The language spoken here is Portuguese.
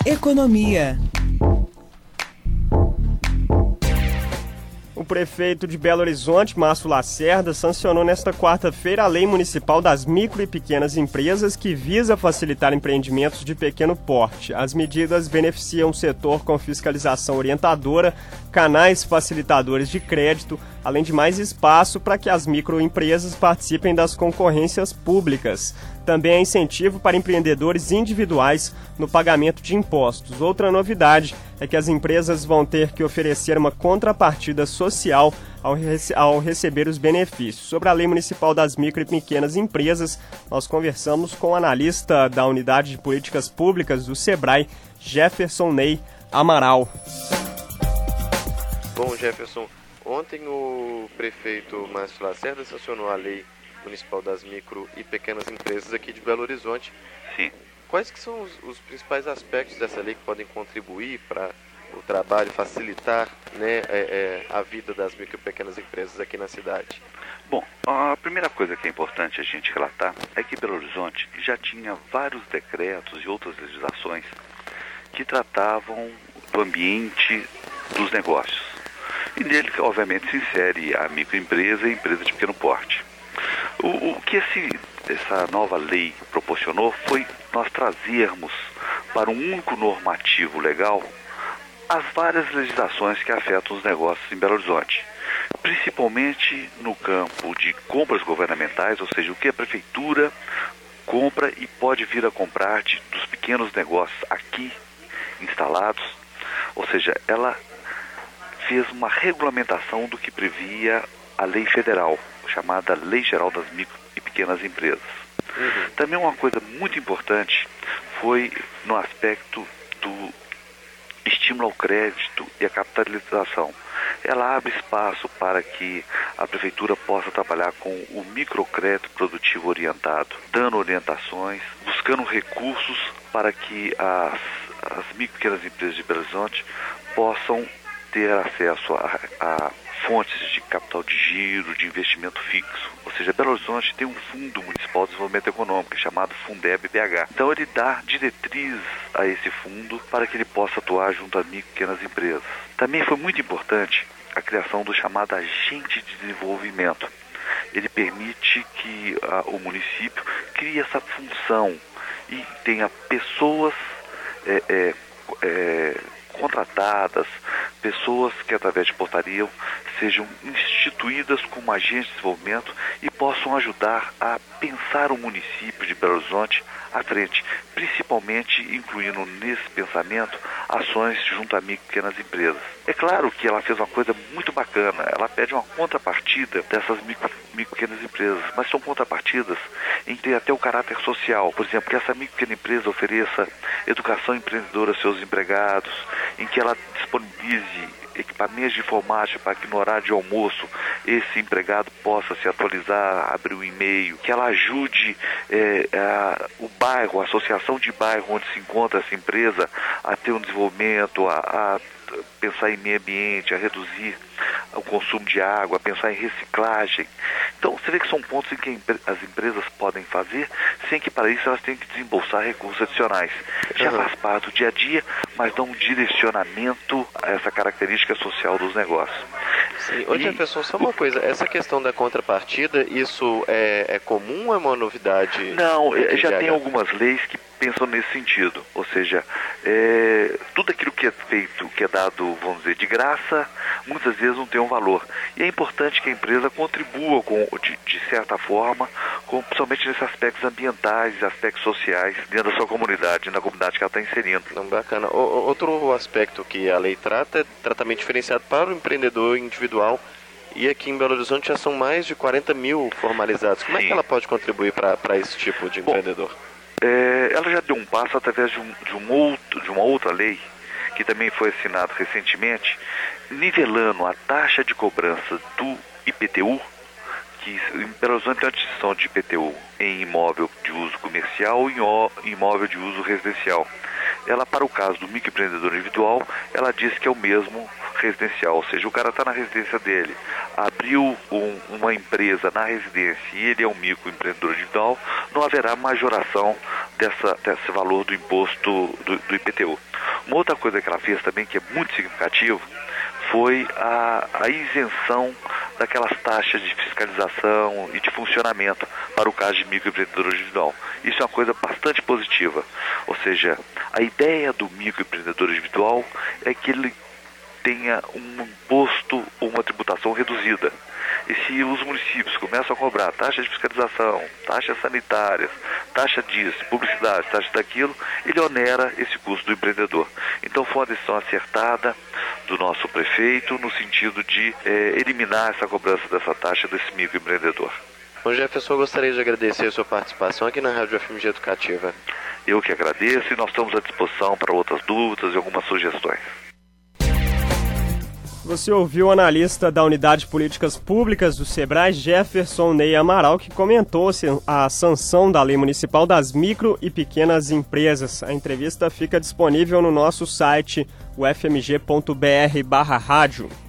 Economia. O prefeito de Belo Horizonte, Márcio Lacerda, sancionou nesta quarta-feira a Lei Municipal das Micro e Pequenas Empresas, que visa facilitar empreendimentos de pequeno porte. As medidas beneficiam o setor com fiscalização orientadora, canais facilitadores de crédito, além de mais espaço para que as microempresas participem das concorrências públicas. Também há incentivo para empreendedores individuais no pagamento de impostos. Outra novidade é que as empresas vão ter que oferecer uma contrapartida social ao receber os benefícios. Sobre a Lei Municipal das Micro e Pequenas Empresas, nós conversamos com o analista da Unidade de Políticas Públicas do SEBRAE, Jefferson Ney Amaral. Bom, Jefferson, ontem o prefeito Márcio Lacerda sancionou a Lei Municipal das Micro e Pequenas Empresas aqui de Belo Horizonte. Sim. Quais que são os principais aspectos dessa lei que podem contribuir para o trabalho, facilitar, né, a vida das micro e pequenas empresas aqui na cidade? Bom, a primeira coisa que é importante a gente relatar é que Belo Horizonte já tinha vários decretos e outras legislações que tratavam do ambiente dos negócios. E nele, obviamente, se insere a microempresa e a empresa de pequeno porte. O que essa nova lei proporcionou foi nós trazermos para um único normativo legal as várias legislações que afetam os negócios em Belo Horizonte, principalmente no campo de compras governamentais, ou seja, o que a prefeitura compra e pode vir a comprar dos pequenos negócios aqui instalados, ou seja, ela fez uma regulamentação do que previa a lei federal, chamada Lei Geral das Micro e Pequenas Empresas. Também uma coisa muito importante foi no aspecto do estímulo ao crédito e a capitalização. Ela abre espaço para que a prefeitura possa trabalhar com o microcrédito produtivo orientado, dando orientações, buscando recursos para que as micro e pequenas empresas de Belo Horizonte possam ter acesso a fontes de capital de giro, de investimento fixo. Ou seja, Belo Horizonte tem um Fundo Municipal de Desenvolvimento Econômico, chamado Fundeb-BH. Então ele dá diretrizes a esse fundo para que ele possa atuar junto a micro e pequenas empresas. Também foi muito importante a criação do chamado agente de desenvolvimento. Ele permite que o município crie essa função e tenha pessoas contratadas, pessoas que através de portaria sejam instituídas como agentes de desenvolvimento e possam ajudar a pensar o município de Belo Horizonte à frente, principalmente incluindo nesse pensamento ações junto a micro e pequenas empresas. É claro que ela fez uma coisa muito bacana, ela pede uma contrapartida dessas micro e pequenas empresas, mas são contrapartidas em ter até o caráter social. Por exemplo, que essa micro e pequena empresa ofereça educação empreendedora aos seus empregados, em que ela disponibilize equipamentos de informática para que no horário de almoço esse empregado possa se atualizar, abrir um e-mail, que ela ajude o bairro, a associação de bairro onde se encontra essa empresa a ter um desenvolvimento, a pensar em meio ambiente, a reduzir o consumo de água, a pensar em reciclagem. Então, você vê que são pontos em que as empresas podem fazer, sem que para isso elas tenham que desembolsar recursos adicionais. Já faz parte do dia a dia, mas dá um direcionamento a essa característica social dos negócios. Sim. Ô, Jefferson, só uma coisa, essa questão da contrapartida, isso é comum ou é uma novidade? Não, já tem algumas leis que pensam nesse sentido, ou seja, tudo aquilo que é feito, que é dado, vamos dizer, de graça, muitas vezes não tem um valor. E é importante que a empresa contribua de certa forma, principalmente nesses aspectos ambientais e aspectos sociais dentro da sua comunidade, na comunidade que ela está inserindo. Bacana. Outro aspecto que a lei trata é tratamento diferenciado para o empreendedor individual. E aqui em Belo Horizonte já são mais de 40 mil formalizados. Como é que ela pode contribuir para esse tipo de empreendedor? Ela já deu um passo através de uma outra lei, que também foi assinada recentemente, nivelando a taxa de cobrança do IPTU, que em Belo Horizonte tem uma distinção de IPTU em imóvel de uso comercial e imóvel de uso residencial. Ela, para o caso do microempreendedor individual, ela diz que é o mesmo residencial, ou seja, o cara está na residência dele, abriu uma empresa na residência e ele é um microempreendedor individual, não haverá majoração desse valor do imposto do IPTU. Uma outra coisa que ela fez também, que é muito significativo, foi a isenção daquelas taxas de fiscalização e de funcionamento para o caso de microempreendedor individual. Isso é uma coisa bastante positiva. Ou seja, a ideia do microempreendedor individual é que ele tenha um imposto ou uma tributação reduzida. E se os municípios começam a cobrar taxa de fiscalização, taxas sanitárias, taxa disso, publicidade, taxa daquilo, ele onera esse custo do empreendedor. Então foi uma decisão acertada do nosso prefeito no sentido de eliminar essa cobrança dessa taxa desse microempreendedor. Bom, Jefferson, eu gostaria de agradecer a sua participação aqui na Rádio FMG Educativa. Eu que agradeço e nós estamos à disposição para outras dúvidas e algumas sugestões. Você ouviu o analista da Unidade de Políticas Públicas do Sebrae, Jefferson Ney Amaral, que comentou a sanção da Lei Municipal das Micro e Pequenas Empresas. A entrevista fica disponível no nosso site, ufmg.br/rádio.